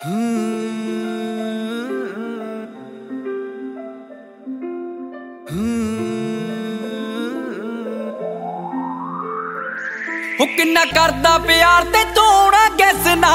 ਉਹ ਕਿੰਨਾ ਕਰਦਾ ਪਿਆਰ ਤੇ ਤੂੰ ਨਾ ਕਿਸ ਨਾ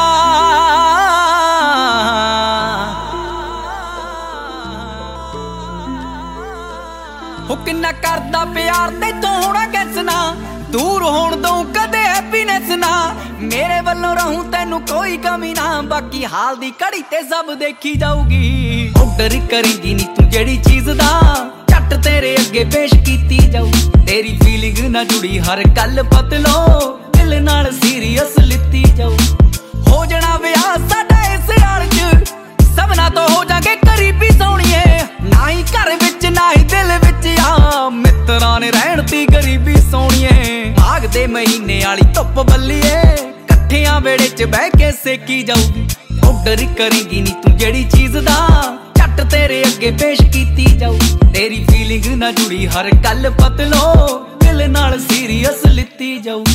ਉਹ ਕਿੰਨਾ ਕਰਦਾ ਪਿਆਰ ਤੇ ਤੂੰ ਨਾ ਕਿਸ ਨਾ ਦੂਰ ਹੋਣ ਤੋਂ ਕਦੇ ਹੈਪੀਨੈਸ ਨਾ ਮੇਰੇ ਵੱਲੋਂ ਰਹੂੰ ਤੈਨੂੰ ਕੋਈ ਕਮੀ ਨਾ ਬਾਕੀ ਹਾਲ ਦੀ ਘੜੀ ਤੇ ਸਭ ਦੇਖੀ ਜਾਊਗੀ ਆਰਡਰ ਕਰੇਂਗੀ ਨੀ ਤੂੰ ਜਿਹੜੀ ਚੀਜ਼ ਦਾ ਝੱਟ ਤੇਰੇ ਅੱਗੇ ਪੇਸ਼ ਕੀਤੀ ਜਾਊ ਤੇਰੀ ਫੀਲਿੰਗ ਨਾ ਜੁੜੀ ਹਰ ਗੱਲ ਪਤਲੋ ਦਿਲ ਨਾਲ ਸੀਰੀਅਸ ਲਿੱਤੀ ਜਾਊ ਹੋ ਜਾਣਾ ਵਿਆਹ ਸਾਡਾ ਇਸ ਹਾਲ ਚ ਸਭਨਾ ਤੋਂ ਹੋ ਜਾਗੇ ਕਰੀਬੀ ਸੋਹਣੀਏ ਨਾ ਹੀ ਘਰ ਵਿੱਚ ਨਾ ਹੀ ਦਿਲ ਵਿੱਚ ਆ ਮਿੱਤਰਾਂ ਨੇ ਰਹਿਣ ਤੀ ਗਰੀਬੀ ਸੋਹਣੀਏ ਮਾਘ ਦੇ ਮਹੀਨੇ ਵਾਲੀ ਧੁੱਪ ਬੱਲੀਏ ਇਕੱਠਿਆਂ ਵੇੜੇ ਚ ਬਹਿ ਕੇ ਸੇਕੀ ਜਾਊਗੀ ਆਰਡਰ ਕਰੇਂਗੀ ਨੀ ਤੂੰ ਜਿਹੜੀ ਚੀਜ਼ ਦਾ ਝੱਟ ਤੇਰੇ ਅੱਗੇ ਪੇਸ਼ ਕੀਤੀ ਜਾਊ ਤੇਰੀ ਫੀਲਿੰਗ ਨਾ ਜੁੜੀ ਹਰ ਗੱਲ ਪਤਲੋ ਦਿਲ ਨਾਲ ਸੀਰੀਅਸ ਲਿੱਤੀ ਜਾਊ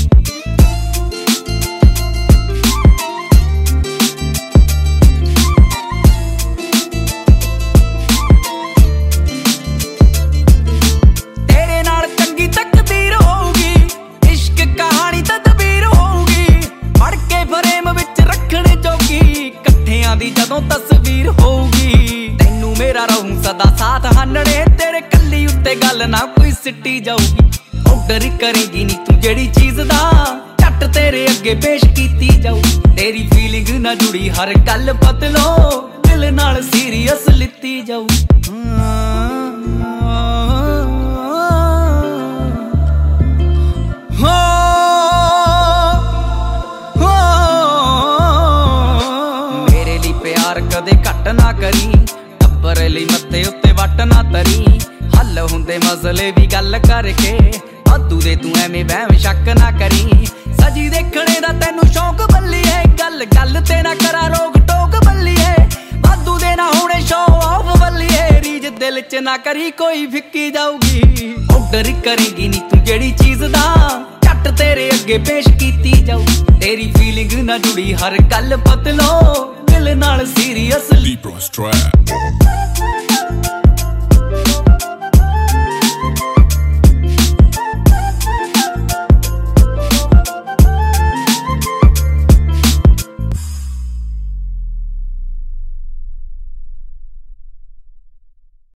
ਦੀ ਜਦੋਂ ਤਸਵੀਰ ਹੋਊਗੀ ਤੈਨੂੰ ਮੇਰਾ ਰਹੂੰ ਸਦਾ ਸਾਥ ਹਾਨਣੇ ਤੇਰੇ ਕੱਲੀ ਉੱਤੇ ਗੱਲ ਨਾ ਕੋਈ ਸਿੱਟੀ ਜਾਊਗੀ ਆਰਡਰ ਕਰੇਂਗੀ ਨੀ ਤੂੰ ਜਿਹੜੀ ਚੀਜ਼ ਦਾ ਝੱਟ ਤੇਰੇ ਅੱਗੇ ਪੇਸ਼ ਕੀਤੀ ਜਾਊ ਤੇਰੀ ਫੀਲਿੰਗ ਨਾ ਜੁੜੀ ਹਰ ਗੱਲ ਬਦਲੋ ਦਿਲ ਨਾਲ ਸੀਰੀਅਸ ਲਿੱਤੀ ਜਾਊ ਕਦੇ ਘੱਟ ਨਾ ਕਰੀ ਟੱਬਰ ਲਈ ਮੱਥੇ ਉੱਤੇ ਵੱਟ ਨਾ ਤਰੀ ਹੱਲ ਹੁੰਦੇ ਮਸਲੇ ਵੀ ਗੱਲ ਕਰਕੇ ਵਾਧੂ ਦੇ ਤੂੰ ਐਵੇਂ ਵਹਿਮ ਸ਼ੱਕ ਨਾ ਕਰੀ ਸਜੀ ਦੇਖਣੇ ਦਾ ਤੈਨੂੰ ਸ਼ੌਕ ਬੱਲੀਏ ਗੱਲ ਗੱਲ ਤੇ ਨਾ ਕਰਾ ਰੋਕ ਟੋਕ ਬੱਲੀਏ ਵਾਧੂ ਦੇ ਨਾ ਹੋਣੇ ਸ਼ੋਅ ਆਫ ਬੱਲੀਏ ਰੀਜ ਦਿਲ ਚ ਨਾ ਕਰੀ ਕੋਈ ਫਿੱਕੀ ਜਾਊਗੀ ਆਰਡਰ ਕਰੇਂਗੀ ਨੀ ਤੂੰ ਜਿਹੜੀ ਚੀਜ਼ ਦਾ ਝੱਟ ਤੇਰੇ ਅੱਗੇ ਪੇਸ਼ ਕੀਤੀ ਜਾਊ ਤੇਰੀ ਫੀਲਿੰਗ ਨਾ ਜੁੜੀ ਹਰ ਗੱਲ ਬਦਲੋ ਦਿਲ ਨਾਲ ਸੀਰੀਅਸ Libro's trap